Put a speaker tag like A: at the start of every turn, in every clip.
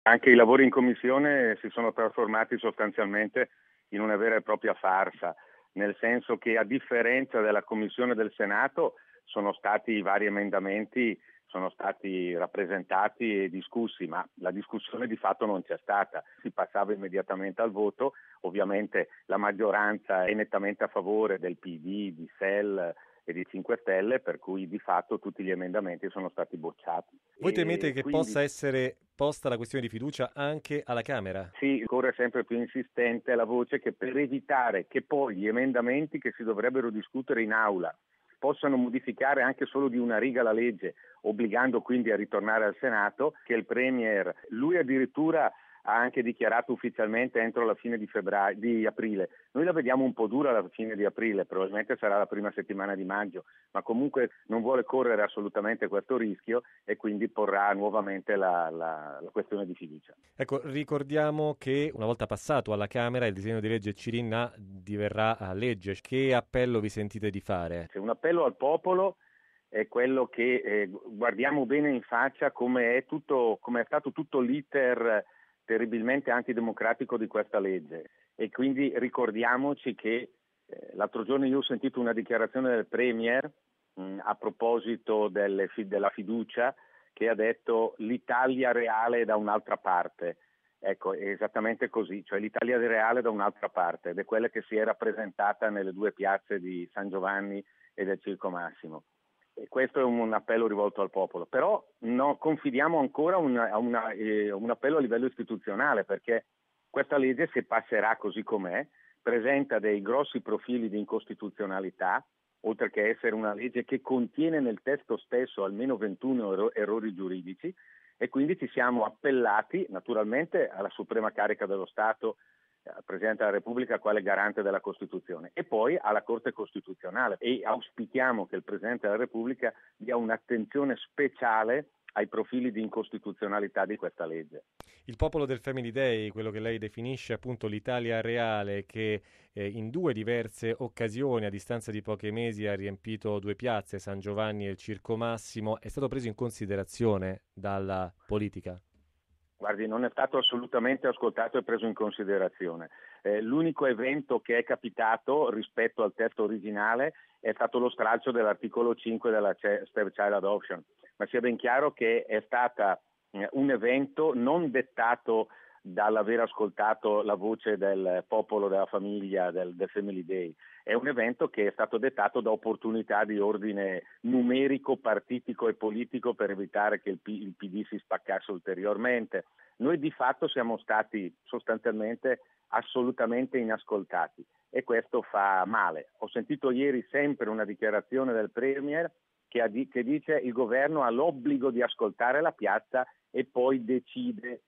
A: Anche i lavori in commissione si sono trasformati sostanzialmente in una vera e propria farsa, nel senso che a differenza della commissione del Senato sono stati i vari emendamenti, sono stati rappresentati e discussi, ma la discussione di fatto non c'è stata. Si passava immediatamente al voto, ovviamente la maggioranza è nettamente a favore del PD, di SEL e di 5 Stelle, per cui di fatto tutti gli emendamenti sono stati bocciati.
B: Voi temete
A: E
B: che
A: quindi
B: possa essere posta la questione di fiducia anche alla Camera?
A: sì, corre sempre più insistente la voce che per evitare che poi gli emendamenti che si dovrebbero discutere in aula possano modificare anche solo di una riga la legge, obbligando quindi a ritornare al Senato, che il Premier, lui addirittura ha anche dichiarato ufficialmente entro la fine di aprile. Noi la vediamo un po' dura la fine di aprile, probabilmente sarà la prima settimana di maggio, ma comunque non vuole correre assolutamente questo rischio e quindi porrà nuovamente la questione di fiducia.
B: Ecco, ricordiamo che una volta passato alla Camera il disegno di legge Cirinna diverrà a legge. Che appello vi sentite di fare?
A: C'è un appello al popolo è quello che guardiamo bene in faccia come è stato tutto l'iter terribilmente antidemocratico di questa legge e quindi ricordiamoci che l'altro giorno io ho sentito una dichiarazione del Premier a proposito della fiducia che ha detto l'Italia reale è da un'altra parte. Ecco, è esattamente così, cioè l'Italia reale da un'altra parte ed è quella che si è rappresentata nelle due piazze di San Giovanni e del Circo Massimo. E questo è un appello rivolto al popolo, però confidiamo ancora un appello a livello istituzionale perché questa legge, se passerà così com'è, presenta dei grossi profili di incostituzionalità, oltre che essere una legge che contiene nel testo stesso almeno 21 errori giuridici e quindi ci siamo appellati naturalmente alla Suprema Carica dello Stato, al Presidente della Repubblica quale garante della Costituzione e poi alla Corte Costituzionale e auspichiamo che il Presidente della Repubblica dia un'attenzione speciale ai profili di incostituzionalità di questa legge.
B: Il popolo del Family Day, quello che lei definisce appunto l'Italia reale, che in due diverse occasioni, a distanza di pochi mesi, ha riempito due piazze, San Giovanni e il Circo Massimo, è stato preso in considerazione dalla politica?
A: Guardi, non è stato assolutamente ascoltato e preso in considerazione. L'unico evento che è capitato rispetto al testo originale è stato lo stralcio dell'articolo 5 della Step Child Adoption, ma sia ben chiaro che è stata un evento non dettato dall'aver ascoltato la voce del popolo, della famiglia, del Family Day. È un evento che è stato dettato da opportunità di ordine numerico, partitico e politico per evitare che il PD si spaccasse ulteriormente. Noi di fatto siamo stati sostanzialmente assolutamente inascoltati e questo fa male. Ho sentito ieri sempre una dichiarazione del Premier che dice che il governo ha l'obbligo di ascoltare la piazza e poi decide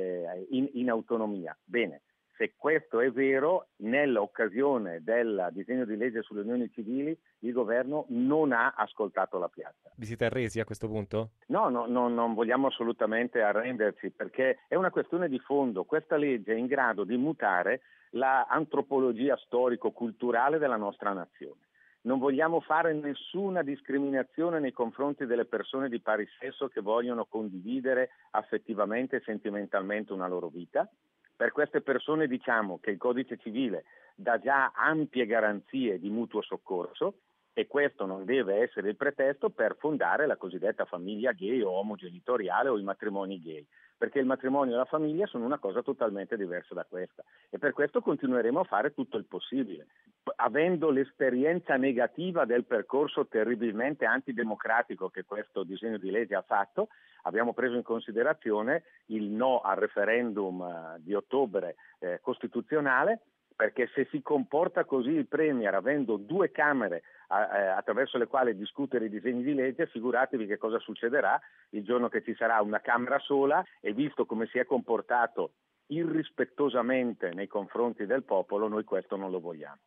A: in autonomia. Bene, se questo è vero, nell'occasione del disegno di legge sulle unioni civili il governo non ha ascoltato la piazza.
B: Vi siete arresi a questo punto?
A: No, non vogliamo assolutamente arrenderci perché è una questione di fondo. Questa legge è in grado di mutare l'antropologia storico-culturale della nostra nazione. Non vogliamo fare nessuna discriminazione nei confronti delle persone di pari sesso che vogliono condividere affettivamente e sentimentalmente una loro vita. Per queste persone diciamo che il codice civile dà già ampie garanzie di mutuo soccorso e questo non deve essere il pretesto per fondare la cosiddetta famiglia gay o omogenitoriale o i matrimoni gay, perché il matrimonio e la famiglia sono una cosa totalmente diversa da questa e per questo continueremo a fare tutto il possibile. Avendo l'esperienza negativa del percorso terribilmente antidemocratico che questo disegno di legge ha fatto, abbiamo preso in considerazione il no al referendum di ottobre costituzionale, perché se si comporta così il Premier avendo due Camere attraverso le quali discutere i disegni di legge, figuratevi che cosa succederà il giorno che ci sarà una Camera sola e visto come si è comportato irrispettosamente nei confronti del popolo, noi questo non lo vogliamo.